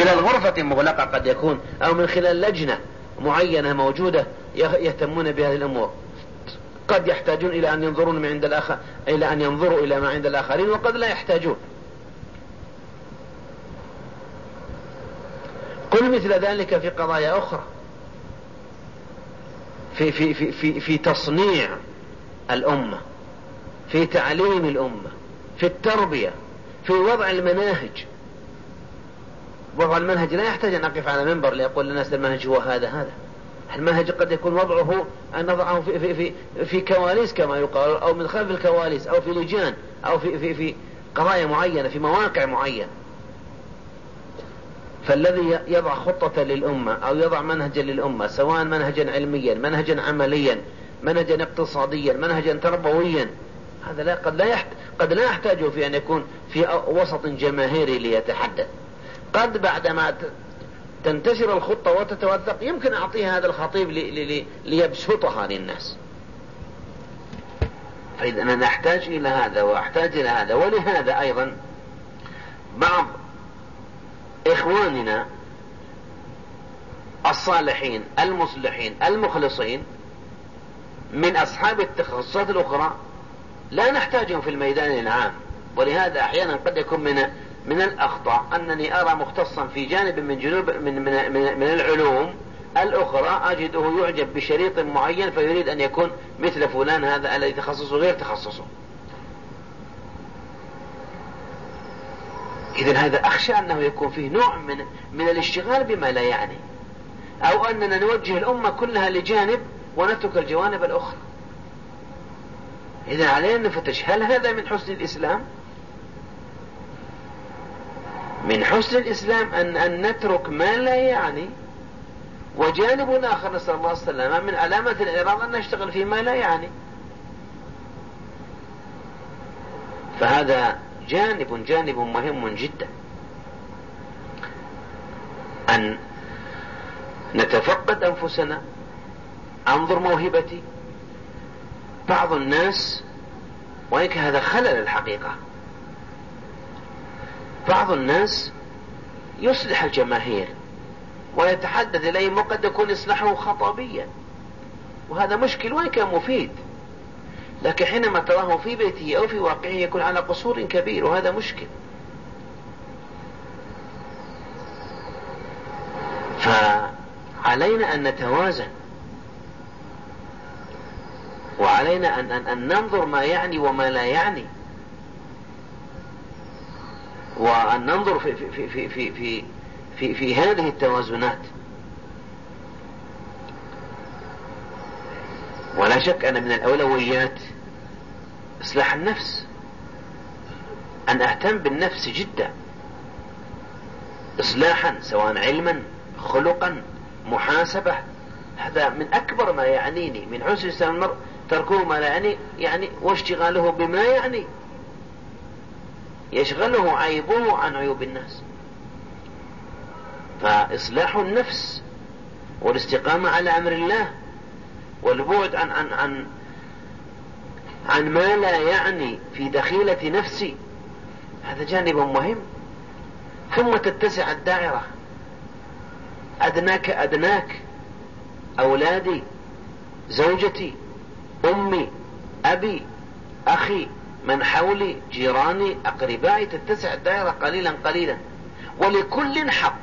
خلال غرفة مغلقة قد يكون، أو من خلال لجنة معينة موجودة يهتمون بهذه الأمور. قد يحتاجون إلى أن ينظرون من عند الآخر، إلى أن ينظروا إلى ما عند الآخرين، وقد لا يحتاجون. قل مثل ذلك في قضايا أخرى، في تصنيع الأمة، في تعليم الأمة، في التربية، في وضع المناهج. وضع المنهج لا يحتاج أن أقف على منبر لأقول للناس المنهج هو هذا. المنهج قد يكون وضعه أن نضعه في كواليس كما يقال، أو من خلف الكواليس، أو في لجان، أو في قضايا معينة، في مواقع معينة. فالذي يضع خطة للأمة أو يضع منهجا للأمة، سواء منهجا علميا، منهجا عمليا، منهجا اقتصاديا، منهجا تربويا، هذا قد لا يحتاج في أن يكون في وسط جماهيري ليتحدث. قد بعدما تنتشر الخطة وتتوثق يمكن أعطيها هذا الخطيب ليبسطها للناس. فإذا أنا نحتاج إلى هذا وأحتاج إلى هذا. ولهذا أيضا بعض إخواننا الصالحين المصلحين المخلصين من أصحاب التخصصات الأخرى لا نحتاجهم في الميدان العام. ولهذا أحيانا قد يكون من الأخطاء أنني أرى مختصا في جانب من العلوم الأخرى أجده يعجب بشريط معين فيريد أن يكون مثل فلان هذا الذي تخصصه غير تخصصه. إذن هذا أخشى أنه يكون فيه نوع من الاشتغال بما لا يعني، أو أننا نوجه الأمة كلها لجانب ونترك الجوانب الأخرى. إذن علينا أن نفتش هل هذا من حسن الإسلام؟ من حسن الإسلام أن نترك ما لا يعني، وجانب آخر نسأل الله السلامة من علامة الإعراض أن نشتغل فيما لا يعني. فهذا جانب مهم جدا، أن نتفقد أنفسنا، أنظر موهبتي. بعض الناس، وإنك هذا خلل الحقيقة، بعض الناس يصلح الجماهير ويتحدث إليهم وقد يكون إصلاحه خطابيا، وهذا مشكل وإن كان مفيد، لكن حينما تراه في بيته أو في واقعه يكون على قصور كبير، وهذا مشكل. فعلينا أن نتوازن، وعلينا أن ننظر ما يعني وما لا يعني، وأن ننظر في هذه التوازنات. ولا شك أن من الأولويات إصلاح النفس، أن أهتم بالنفس جدا إصلاحا، سواء علما، خلقا، محاسبة. هذا من أكبر ما يعنيني من حسن إسلام المرء، تركه ما لا يعني واشتغاله بما يعني، يشغله عيبه عن عيوب الناس. فإصلاح النفس والاستقامة على أمر الله والبعد عن ما لا يعني في دخيلة نفسي، هذا جانب مهم. ثم تتسع الدائرة، أدناك، أولادي، زوجتي، أمي، أبي، أخي، من حولي، جيراني، أقربائي، تتسع الدائرة قليلا قليلا، ولكل حق.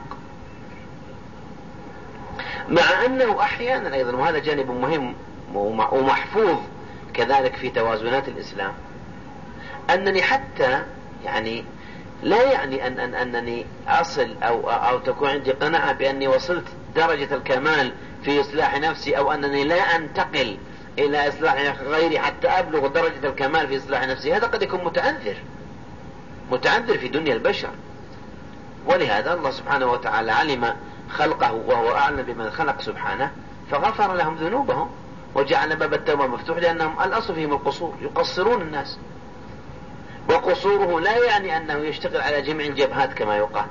مع أنه أحيانا أيضا، وهذا جانب مهم ومحفوظ كذلك في توازنات الإسلام، أنني حتى يعني لا يعني أنني أصل أو تكون عندي قناعة بأني وصلت درجة الكمال في إصلاح نفسي، أو أنني لا أنتقل إلى إصلاح غيري حتى أبلغ درجة الكمال في إصلاح نفسي. هذا قد يكون متعذر في دنيا البشر. ولهذا الله سبحانه وتعالى علم خلقه وهو أعلم بمن خلق سبحانه، فغفر لهم ذنوبهم وجعل باب التوبة مفتوح، لأنهم الأصل فيهم القصور، يقصرون الناس. وقصوره لا يعني أنه يشتغل على جميع الجبهات كما يقال.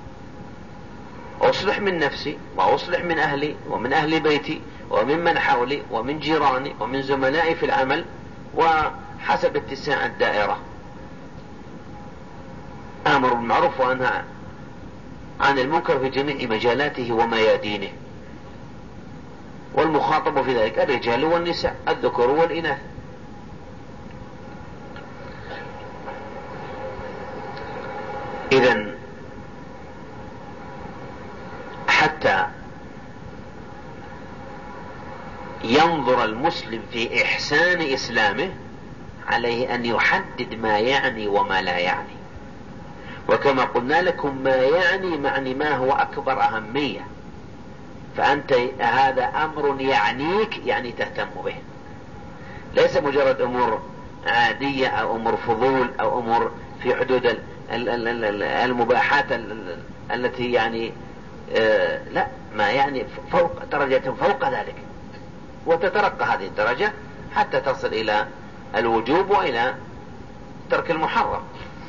أصلح من نفسي، وأصلح من أهلي، ومن أهل بيتي، ومن من حولي، ومن جيراني، ومن زملائي في العمل، وحسب اتساع الدائرة. آمر بالمعروف وأنهى عن المنكر في جميع مجالاته وميادينه، والمخاطب في ذلك الرجال والنساء، الذكور والإناث. إذن حتى ينظر المسلم في إحسان إسلامه عليه أن يحدد ما يعني وما لا يعني، وكما قلنا لكم ما يعني ما هو أكبر أهمية، فأنت هذا أمر يعنيك، يعني تهتم به، ليس مجرد أمور عادية أو أمور فضول أو أمور في حدود المباحات التي يعني لا، ما يعني فوق درجة فوق ذلك، وتترقى هذه الدرجة حتى تصل إلى الوجوب وإلى ترك المحرم.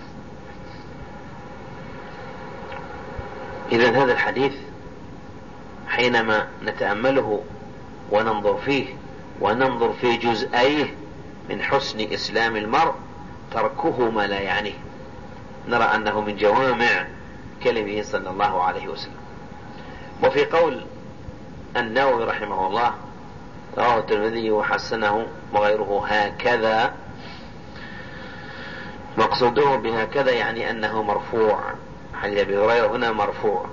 إذن هذا الحديث حينما نتأمله وننظر فيه وننظر في جزئيه من حسن إسلام المرء تركه ما لا يعنيه، نرى أنه من جوامع كلمه صلى الله عليه وسلم. وفي قول النووي رحمه الله رواه الترمذي وحسنه وغيره هكذا، مقصوده بهكذا يعني أنه مرفوع، حديث أبي هريرة هنا مرفوع،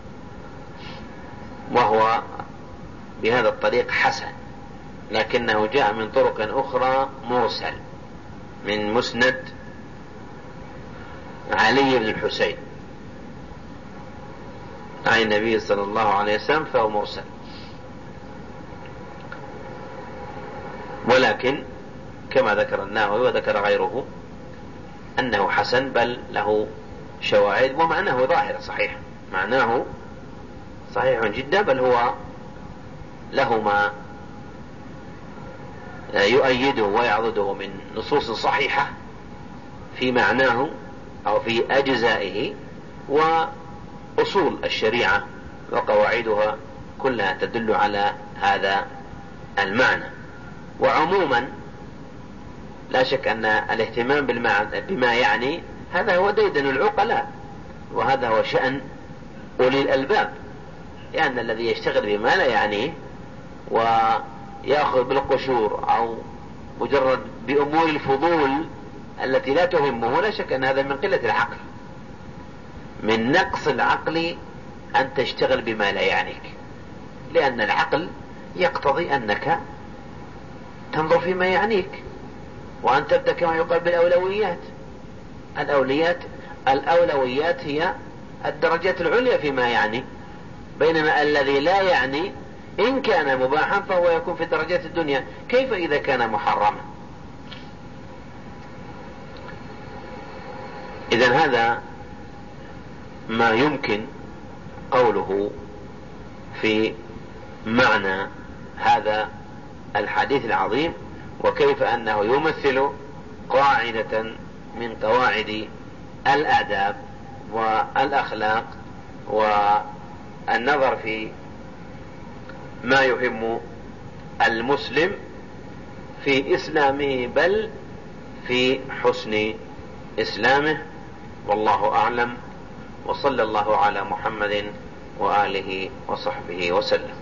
وهو بهذا الطريق حسن، لكنه جاء من طرق أخرى مرسل من مسند علي بن الحسين عن النبي صلى الله عليه وسلم، فهو مرسل. ولكن كما ذكر النووي وذكر غيره أنه حسن، بل له شواهد ومعناه ظاهر صحيح، معناه صحيح جدا، بل هو له ما يؤيده ويعضده من نصوص صحيحة في معناه أو في أجزائه، وأصول الشريعة وقواعدها كلها تدل على هذا المعنى. وعموما لا شك أن الاهتمام بما يعني هذا هو ديدن العقلاء، وهذا هو شأن أولي الألباب، لأن الذي يشتغل بما لا يعنيه ويأخذ بالقشور أو مجرد بأمور الفضول التي لا تهمه، لا شك أن هذا من قلة العقل، من نقص العقل أن تشتغل بما لا يعنيك، لأن العقل يقتضي أنك تنظر فيما يعنيك، وأن تبدأ كما يقال بالأولويات. الأولويات هي الدرجات العليا فيما يعني، بينما الذي لا يعني إن كان مباحا فهو يكون في درجات الدنيا، كيف إذا كان محرما؟ إذن هذا ما يمكن قوله في معنى هذا الحديث العظيم، وكيف أنه يمثل قاعدة من قواعد الآداب والأخلاق والنظر في ما يهم المسلم في إسلامه، بل في حسن إسلامه. والله أعلم، وصلى الله على محمد وآله وصحبه وسلم.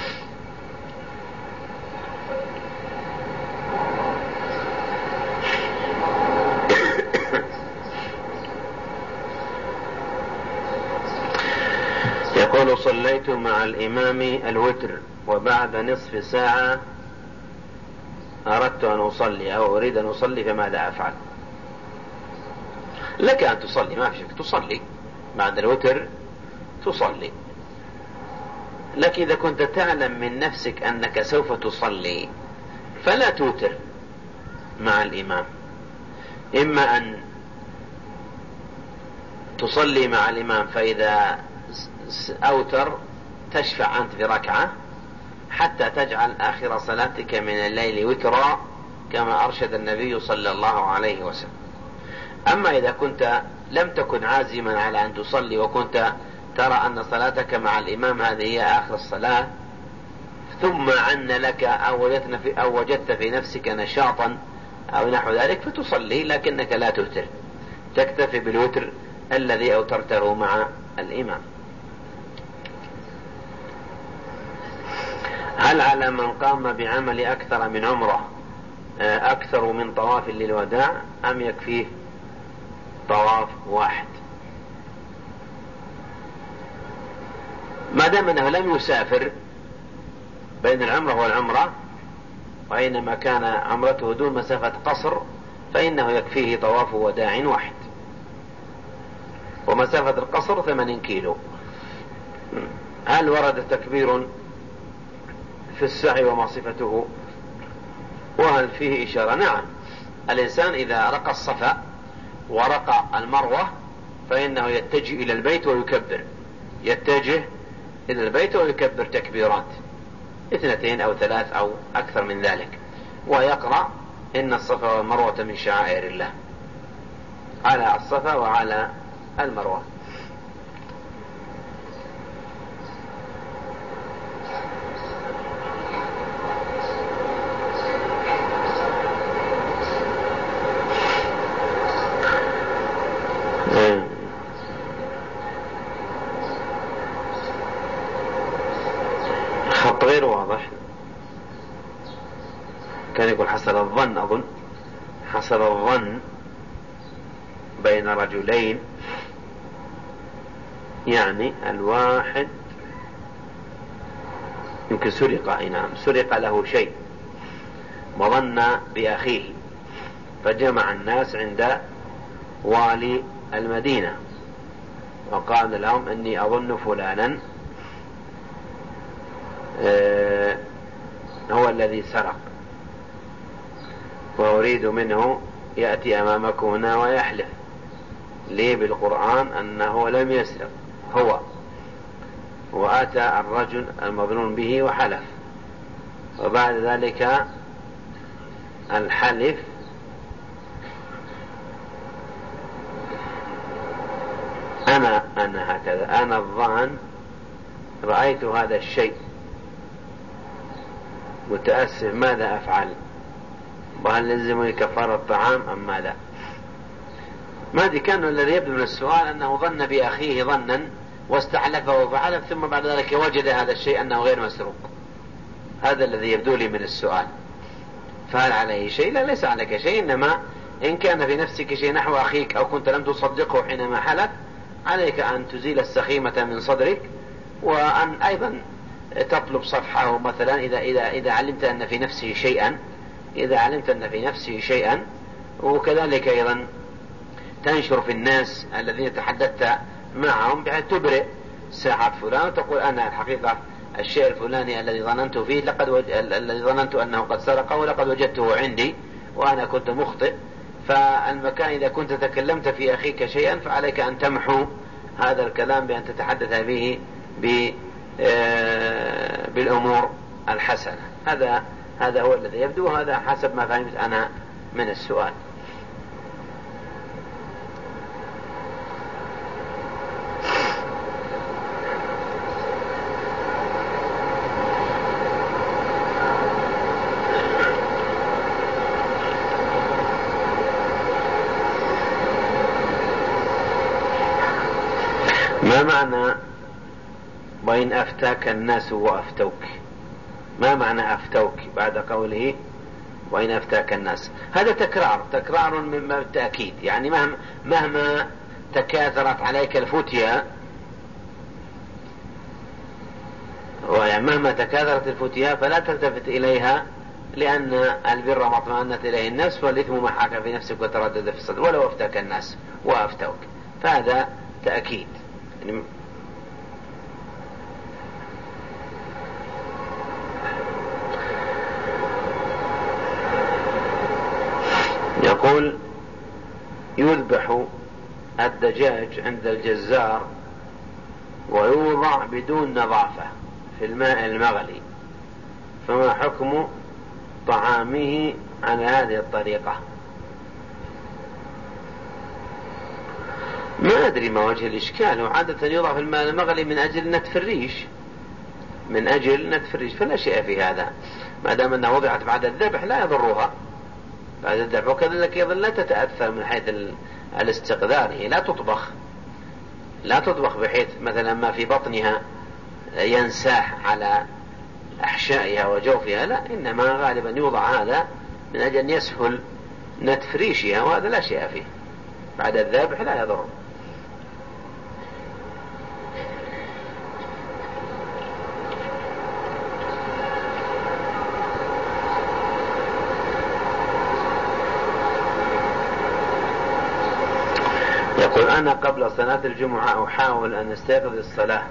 يقول: صليت مع الإمام الوتر، وبعد نصف ساعة أردت أن أصلي أو أريد أن أصلي، فماذا أفعل؟ لك أن تصلي، ما في شك، تصلي بعد الوتر، تصلي. لكن إذا كنت تعلم من نفسك أنك سوف تصلي فلا توتر مع الإمام، إما أن تصلي مع الإمام فإذا أوتر تشفع أنت بركعة حتى تجعل آخر صلاتك من الليل وترا، كما أرشد النبي صلى الله عليه وسلم. أما إذا كنت لم تكن عازما على أن تصلي، وكنت ترى أن صلاتك مع الإمام هذه هي آخر الصلاة، ثم عن لك أو وجدت في نفسك نشاطا أو نحو ذلك فتصلي، لكنك لا توتر، تكتفي بالوتر الذي أوترته مع الإمام. هل على من قام بعمل أكثر من عمره أكثر من طواف للوداع أم يكفيه طواف واحد؟ ما دام أنه لم يسافر بين العمرة والعمرة، وإنما كان عمرته دون مسافة قصر، فإنه يكفيه طواف وداع واحد، ومسافة القصر 80 كيلو. هل ورد تكبير في السعي وما صفته، وهل فيه إشارة؟ نعم، الإنسان إذا رقى الصفا ورقى المروة فإنه يتجه إلى البيت ويكبر، يتجه إلى البيت ويكبر تكبيرات 2 أو 3 أو أكثر من ذلك، ويقرأ إن الصفا والمروة من شعائر الله على الصفا وعلى المروة. خط غير واضح، كان يقول حصل الظن، أظن حصل الظن بين رجلين، يعني الواحد يمكن سرق، نعم سرق له شيء وظن بأخيه، فجمع الناس عند والي المدينة وقال لهم إني أظن فلانا هو الذي سرق، وأريد منه يأتي أمامكم هنا ويحلف لي بالقرآن أنه لم يسرق هو. وأتى الرجل المظنون به وحلف، وبعد ذلك الحلف أنا هكذا، أنا الظان رأيت هذا الشيء، متأسف ماذا أفعل؟ وهل لزمني كفارة الطعام أم ماذا؟ ما دي كان الذي يبدو من السؤال أنه ظن بأخيه ظنا واستحلفه وفعله، ثم بعد ذلك وجد هذا الشيء أنه غير مسروق. هذا الذي يبدو لي من السؤال. فهل عليه شيء؟ لا، ليس عليك شيء، إنما إن كان في نفسك شيء نحو أخيك أو كنت لم تصدقه حينما حلف، عليك أن تزيل السخيمة من صدرك، وأن أيضا تطلب صفحه مثلا إذا علمت أن في نفسه شيئا، وكذلك أيضا تنشر في الناس الذين تحدثت معهم بحيث تبرئ ساعة فلان وتقول أنا الحقيقة الشيء الفلاني الذي ظننت فيه الذي ظننت أنه قد سرقه لقد وجدته عندي وأنا كنت مخطئ. فالمكان إذا كنت تكلمت في أخيك شيئا فعليك أن تمحو هذا الكلام بأن تتحدث به بالأمور الحسنة. هذا هو الذي يبدو، هذا حسب ما فهمت أنا من السؤال. ما معنى وإن أفتاك الناس وأفتوك؟ ما معنى أفتوك بعد قوله وإن أفتاك الناس؟ هذا تكرار من التأكيد، يعني مهما تكاثرت عليك الفتية، مهما تكاثرت الفتية فلا تلتفت إليها، لأن البر ما اطمأنت إليه النفس والإثم ما حاك في نفسك وتردد في الصدر. ولو أفتاك الناس وأفتوك، فهذا تأكيد. يقول يذبح الدجاج عند الجزار ويوضع بدون نظافة في الماء المغلي، فما حكم طعامه على هذه الطريقة؟ ما أدري ما وجه الإشكال، وعادة يوضع في الماء المغلي من أجل نتف الريش، فلا شيء في هذا ما دام أنها وضعت بعد الذبح لا يضرها بعد الذبح. وكذلك أيضا لا تتأثر من حيث الاستقذار، هي لا تطبخ بحيث مثلا ما في بطنها ينساح أحشائها وجوفها، لا، إنما غالبا يوضع هذا من أجل أن يسهل نتف ريشها، وهذا لا شيء فيه، بعد الذبح لا يضر. يقول: أنا قبل صلاة الجمعة أحاول أن أستيقظ الصلاة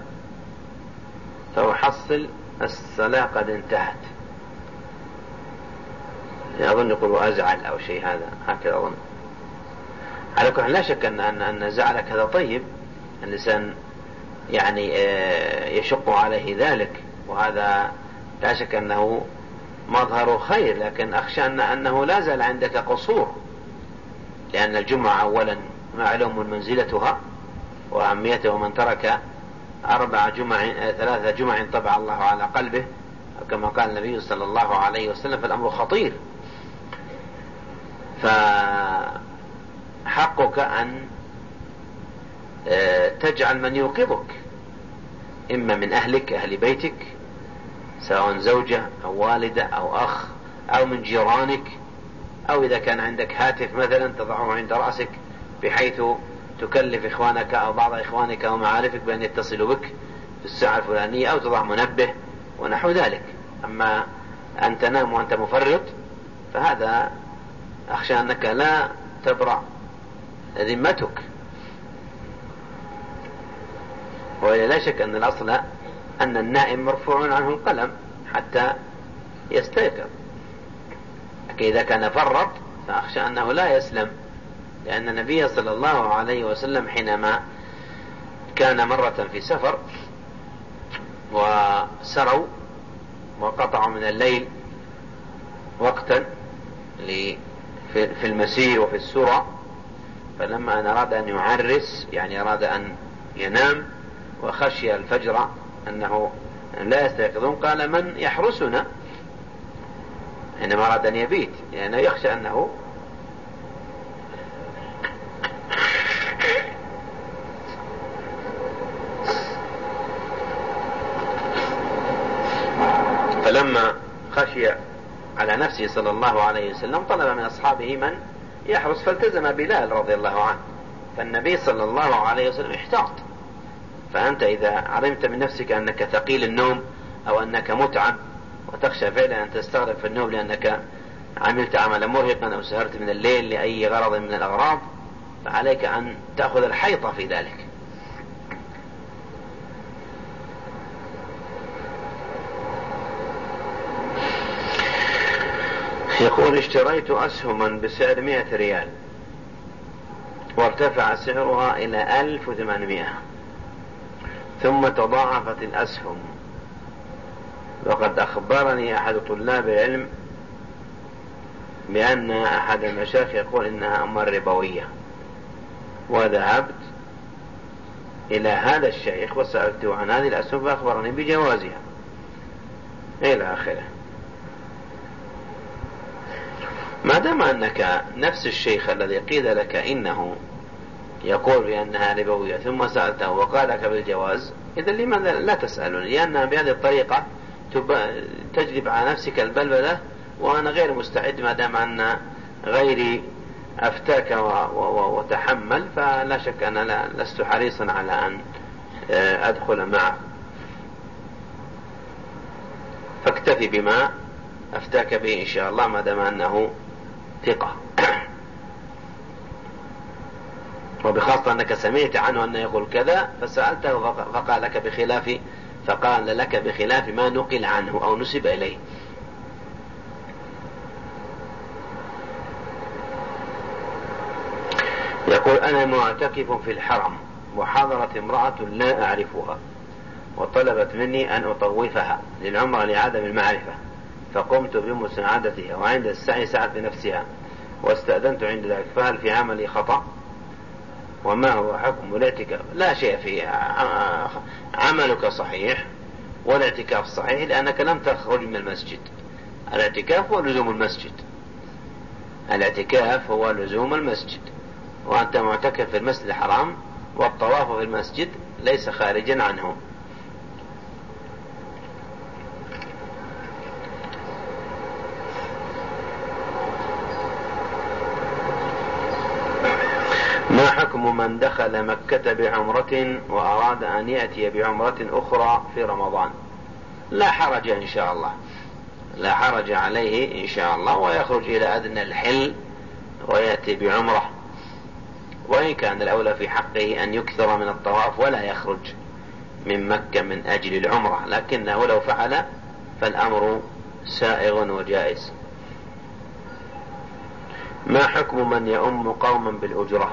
فأحصل الصلاة قد انتهت. أظن يقول أزعل أو شيء، هكذا أظن. على كل حال لا شك أن زعلك هذا طيب، الإنسان يعني يشق عليه ذلك، وهذا لا شك أنه مظهر خير، لكن أخشى أنه لا زال عندك قصور، لأن الجمعة أولا معلوم منزلتها وأهميتها، ومن ترك 3 جمع طبع الله على قلبه كما قال النبي صلى الله عليه وسلم، فالأمر خطير. فحقك أن تجعل من يوقظك، إما من أهلك، أهل بيتك، سواء زوجة أو والدة أو أخ، أو من جيرانك، أو إذا كان عندك هاتف مثلا تضعه عند رأسك بحيث تكلف إخوانك أو بعض إخوانك أو معارفك بأن يتصلوا بك في الساعة الفلانية، أو تضع منبه ونحو ذلك. أما أن تنام وأنت مفرط فهذا أخشى أنك لا تبرع ذمتك. ولا شك أن الأصل أن النائم مرفوع عنه القلم حتى يستيقظ، لكن إذا كان فرط فأخشى أنه لا يسلم، لأن النبي صلى الله عليه وسلم حينما كان مرة في سفر وسروا وقطعوا من الليل وقتا في المسير وفي السرى، فلما أن أراد أن يعرس، يعني أراد أن ينام وخشي الفجر أنه لا يستيقظون، قال: من يحرسنا؟ حينما أراد أن يبيت، لأنه يعني يخشى أنه فلما خشي على نفسه صلى الله عليه وسلم طلب من أصحابه من يحرس، فالتزم بلال رضي الله عنه. فالنبي صلى الله عليه وسلم احتاط. فأنت إذا علمت من نفسك أنك ثقيل النوم أو أنك متعب وتخشى فعلا أن تستغرق في النوم لأنك عملت عملا مرهقا أو سهرت من الليل لأي غرض من الأغراض، فعليك أن تأخذ الحيطة في ذلك. يقول: اشتريت أسهما بسعر 100 ريال وارتفع سعرها إلى 1800، ثم تضاعفت الأسهم، وقد أخبرني أحد طلاب العلم بأن أحد المشايخ يقول إنها أموال ربوية، وذهبت إلى هذا الشيخ وسألته عن هذه الأسهم فأخبرني بجوازها إلى آخره. ما دام أنك نفس الشيخ الذي قيل لك إنه يقول بأنها ربوية ثم سألته وقال لك بالجواز، إذا لماذا لا تسألني؟ لأن بهذه الطريقة تجلب على نفسك البلبلة، وأنا غير مستعد ما دام أن غيري أفتاك وتحمل، فلا شك أنا لست حريصا على أن أدخل معه، فاكتفي بما أفتاك به إن شاء الله ما دام أنه ثقة. وبخاصة أنك سمعت عنه أنه يقول كذا فسألته فقال لك بخلاف ما نقل عنه أو نسب إليه. يقول: أنا معتكف في الحرم وحضرت امرأة لا أعرفها وطلبت مني أن أطوفها للعمرة لعدم المعرفة، فقمت بمساعدتها، وعند السعي سعت بنفسها واستأذنت عند ذلك، فهل في عملي خطأ؟ وما هو حكم الاعتكاف؟ لا شيء فيه، عملك صحيح والاعتكاف صحيح، لأنك لم تخرج من المسجد. الاعتكاف هو لزوم المسجد، الاعتكاف هو لزوم المسجد، وأنت معتكف في المسجد الحرام، والطواف في المسجد ليس خارجا عنه. ما حكم من دخل مكة بعمرة وأراد أن يأتي بعمرة أخرى في رمضان؟ لا حرج إن شاء الله، لا حرج عليه إن شاء الله، ويخرج إلى أدنى الحل ويأتي بعمرة، وإن كان الأولى في حقه أن يكثر من الطواف ولا يخرج من مكة من أجل العمرة، لكنه لو فعل فالأمر سائغ وجائز. ما حكم من يؤم قوما بالأجرة؟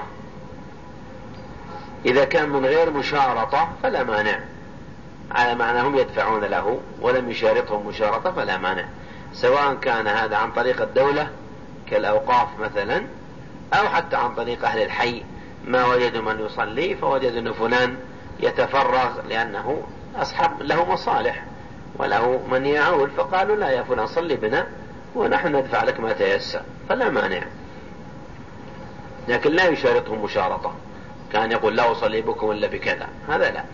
إذا كان من غير مشارطة فلا مانع، على معنى هم يدفعون له ولم يشارطهم مشارطة فلا مانع، سواء كان هذا عن طريق الدولة كالأوقاف مثلا، أو حتى عن طريق أهل الحي، ما وجدوا من يصلي فوجدوا أن فلان يتفرغ لأنه أصحاب له مصالح وله من يعول، فقالوا لا يا فلان صلي بنا ونحن ندفع لك ما تيسر، فلا مانع، لكن لا يشارطهم مشارطة، كان يقول لا أصلي بكم إلا بكذا، هذا لا.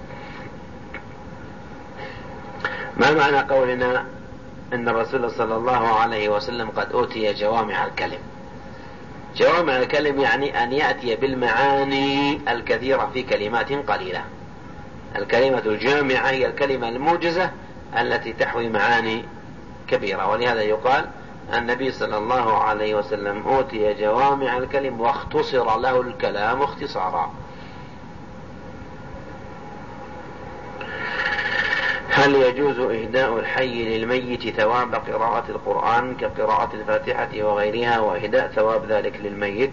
ما معنى قولنا إن الرسول صلى الله عليه وسلم قد أوتي جوامع الكلم؟ جوامع الكلم يعني أن يأتي بالمعاني الكثيرة في كلمات قليلة. الكلمة الجامعة هي الكلمة الموجزة التي تحوي معاني كبيرة، ولهذا يقال النبي صلى الله عليه وسلم أوتي جوامع الكلم واختصر له الكلام اختصارا. هل يجوز إهداء الحي للميت ثواب قراءة القرآن كقراءة الفاتحة وغيرها، وإهداء ثواب ذلك للميت؟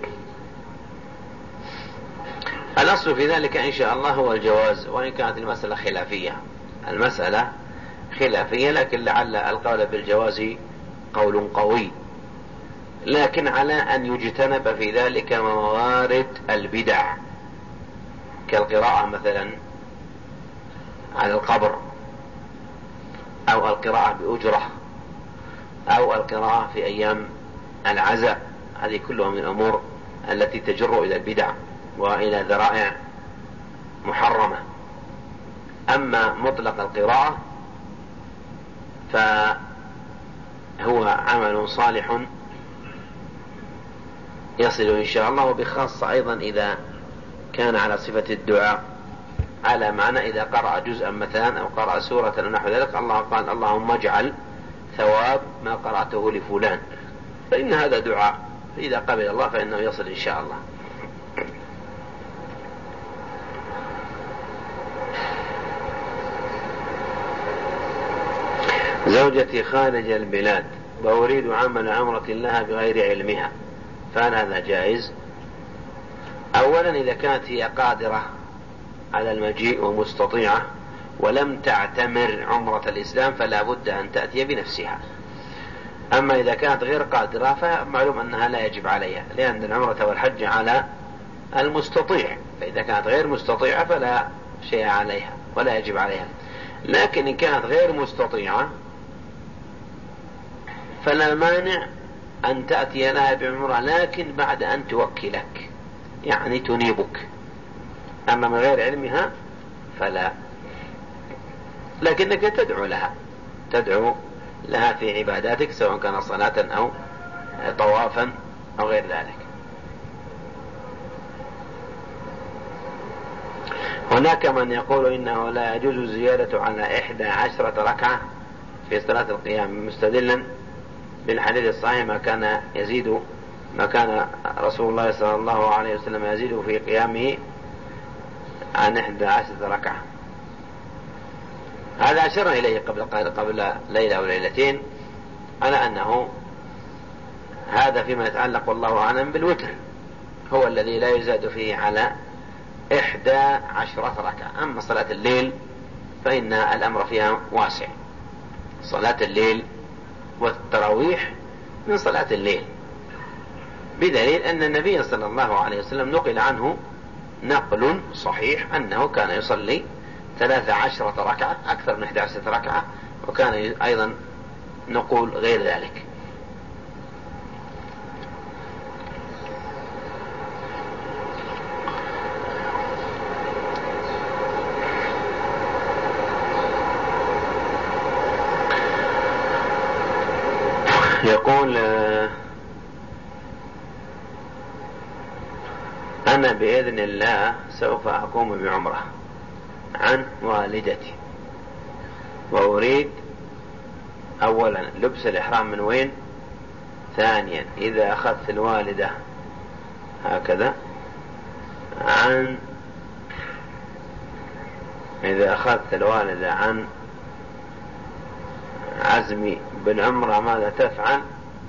الأصل في ذلك إن شاء الله هو الجواز، وإن كانت المسألة خلافية، المسألة خلافية، لكن لعل القول بالجواز قول قوي، لكن على أن يجتنب في ذلك موارد البدع كالقراءة مثلا على القبر، أو القراءة بأجرة، أو القراءة في أيام العزاء، هذه كلها من الأمور التي تجر إلى البدع وإلى ذرائع محرمة. أما مطلق القراءة فهو عمل صالح يصل إن شاء الله، وبخاصة أيضا إذا كان على صفة الدعاء، على معنى إذا قرأ جزءا مثلا أو قرأ سورة أو نحو ذلك، الله قال اللهم اجعل ثواب ما قرأته لفلان، فإن هذا دعاء، فإذا قبل الله فإنه يصل إن شاء الله. زوجتي خارج البلاد وأريد عمل عمرة لها بغير علمها، فهل هذا جائز؟ أولا إذا كانت هي قادرة على المجيء ومستطيعة ولم تعتمر عمرة الإسلام فلا بد أن تأتي بنفسها. أما إذا كانت غير قادرة فمعلوم أنها لا يجب عليها، لأن العمرة والحج على المستطيع، فإذا كانت غير مستطيعة فلا شيء عليها ولا يجب عليها. لكن إن كانت غير مستطيعة فلا مانع أن تأتي لها بعمرة، لكن بعد أن توكلك، يعني تنيبك. أما من غير علمها فلا، لكنك تدعو لها في عباداتك، سواء كان صلاة أو طوافا أو غير ذلك. هناك من يقول إنه لا يجوز الزيادة على 11 ركعة في صلاة القيام، مستدلا بالحديث الصحيح ما كان رسول الله صلى الله عليه وسلم يزيد في قيامه عن 11 ركعة. هذا أشرنا إليه قبل ليلة أو ليلتين على أنه هذا فيما يتعلق والله أعلم بالوتر، هو الذي لا يزاد فيه على 11 ركعة. أما صلاة الليل فإن الأمر فيها واسع، صلاة الليل والتراويح من صلاة الليل، بدليل أن النبي صلى الله عليه وسلم نقل عنه نقل صحيح أنه كان يصلي 13 ركعة، أكثر من 11 ركعة، وكان أيضا نقول غير ذلك. يقول أنا بإذن الله سوف أقوم بعمرة عن والدتي، وأريد أولا لبس الإحرام من وين؟ ثانيا إذا أخذت الوالدة هكذا عن عزمي بالعمرة ماذا تفعل؟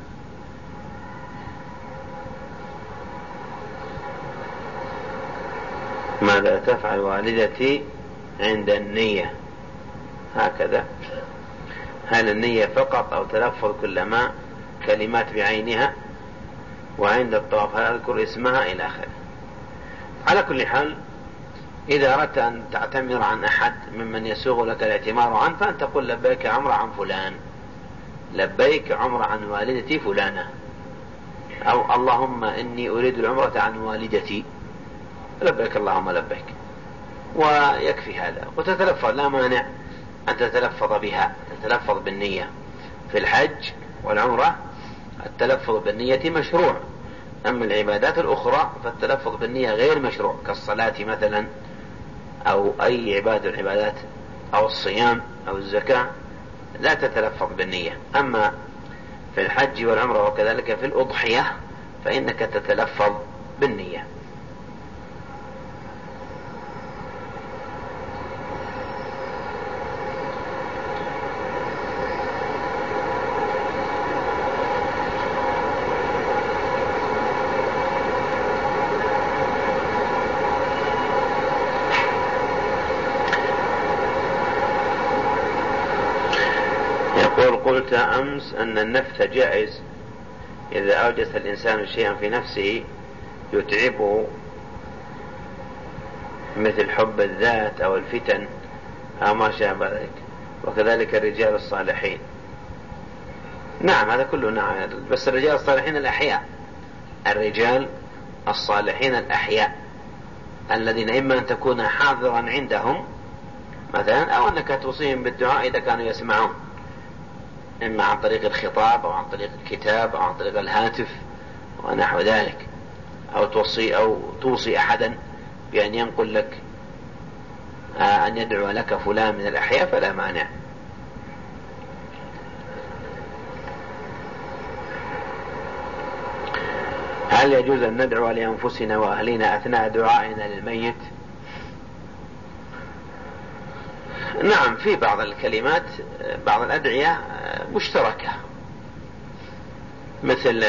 ماذا تفعل والدتي عند النية؟ هكذا. هل النية فقط أو تلفظ كلما كلمات بعينها؟ وعند الطواف هل أذكر اسمها؟ إلى آخره. على كل حال إذا أردت أن تعتمر عن أحد ممن يسوغ لك الاعتمار عنه فأنت تقول لبيك عمرة عن فلان، لبيك عمرة عن والدتي فلانة، أو اللهم إني أريد العمرة عن والدتي، لبيك اللهم لبيك، ويكفي هذا. وتتلفظ، لا مانع أن تتلفظ بها، تتلفظ بالنية. في الحج والعمرة التلفظ بالنية مشروع، أما العبادات الأخرى فالتلفظ بالنية غير مشروع، كالصلاة مثلا أو أي عبادة العبادات أو الصيام أو الزكاة لا تتلفظ بالنية. أما في الحج والعمرة وكذلك في الأضحية فإنك تتلفظ بالنية. قلت أمس أن النفث جائز إذا أوجس الإنسان شيئا في نفسه يتعبه مثل حب الذات أو الفتن أو ما شابه ذلك، وكذلك الرجال الصالحين. نعم هذا كله نعم، بس الرجال الصالحين الأحياء، الرجال الصالحين الأحياء الذين إما أن تكون حاضرا عندهم مثلا، أو أنك توصيهم بالدعاء إذا كانوا يسمعون، إما عن طريق الخطاب أو عن طريق الكتاب أو عن طريق الهاتف ونحو ذلك، أو توصي أحدا بأن ينقل لك أن يدعو لك فلان من الأحياء فلا مانع. هل يجوز أن ندعو لأنفسنا وأهلنا أثناء دعائنا للميت؟ نعم، في بعض الكلمات بعض الأدعية مشتركة، مثل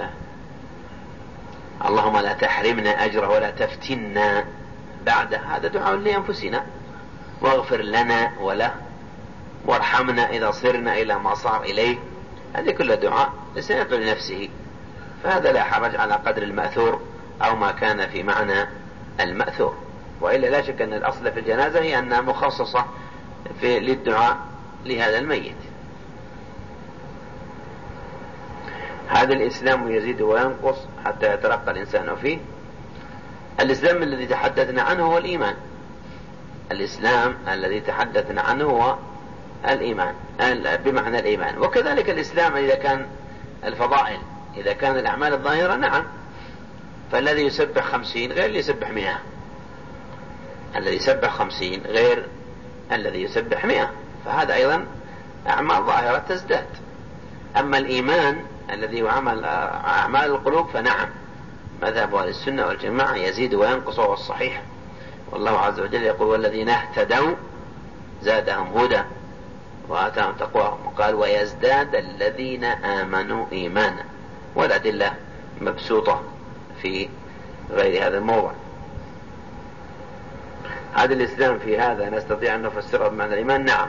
اللهم لا تحرمنا أجره ولا تفتنا بعده، هذا دعاء لأنفسنا، واغفر لنا وله، وارحمنا إذا صرنا إلى ما صار إليه، هذه كل دعاء يدعو لنفسه، فهذا لا حرج على قدر المأثور أو ما كان في معنى المأثور. وإلا لا شك أن الأصل في الجنازة هي أنها مخصصة للدعاء لهذا الميت. هذا الإسلام يزيد وينقص حتى يترقى الإنسان فيه. الإسلام الذي تحدثنا عنه هو الإيمان، الإسلام الذي تحدثنا عنه هو الإيمان بمعنى الإيمان. وكذلك الإسلام إذا كان الفضائل، إذا كان الأعمال الظاهرة نعم، فالذي يسبح 50 غير اللي يسبح 100، الذي يسبح 50 غير الذي يسبح 100، فهذا أيضا أعمال ظاهرة تزداد. أما الإيمان الذي هو أعمال القلوب فنعم، مذهب أهل السنة والجماعة يزيد وينقص، وهو الصحيح. والله عز وجل يقول والذين اهتدوا زادهم هدى وآتاهم تقواهم، وقال ويزداد الذين آمنوا إيمانا، والأدلة مبسوطة في غير هذا الموضوع. هذا الإسلام في هذا نستطيع أن نفسره بمعنى الإيمان؟ نعم.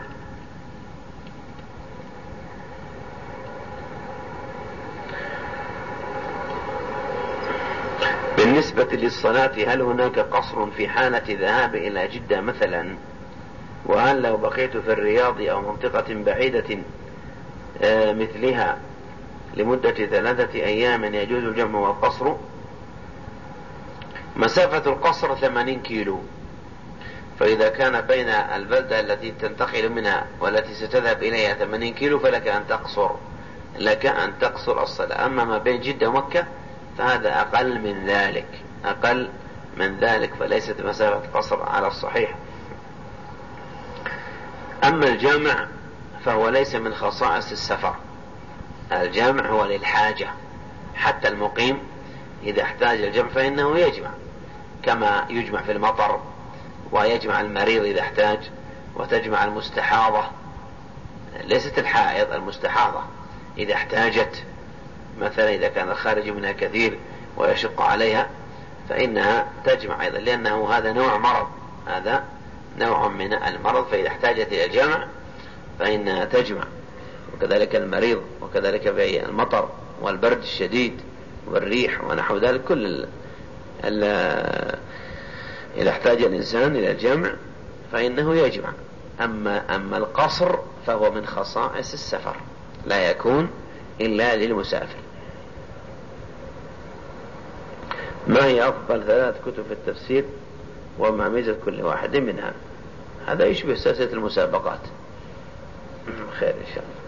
بالنسبة للصلاة هل هناك قصر في حالة ذهاب إلى جدة مثلا؟ وهل لو بقيت في الرياض أو منطقة بعيدة مثلها لمدة 3 أيام يجوز الجمع والقصر؟ مسافة القصر 80 كيلو، فإذا كان بين البلدة التي تنتقل منها والتي ستذهب إليها 80 كيلو فلك أن تقصر الصلاة. أما ما بين جدة ومكة فهذا أقل من ذلك، أقل من ذلك فليست مسافة قصر على الصحيح. أما الجامع فهو ليس من خصائص السفر. الجامع هو للحاجة، حتى المقيم إذا احتاج الجمع فإنه يجمع، كما يجمع في المطر، ويجمع المريض إذا احتاج، وتجمع المستحاضة، ليست الحائض، المستحاضة إذا احتاجت، مثلا إذا كان الخارج منها كثير ويشق عليها فإنها تجمع أيضا، لأنه هذا نوع مرض، هذا نوع من المرض، فإذا احتاجت إلى الجمع فإنها تجمع. وكذلك المريض، وكذلك في المطر والبرد الشديد والريح ونحو ذلك، كل إذا احتاج الإنسان إلى الجمع فإنه يجمع. أما القصر فهو من خصائص السفر، لا يكون إلا للمسافر. ما هي أفضل 3 كتب في التفسير وما ميزة كل واحد منها؟ هذا يشبه سلسلة المسابقات. خير إن شاء الله.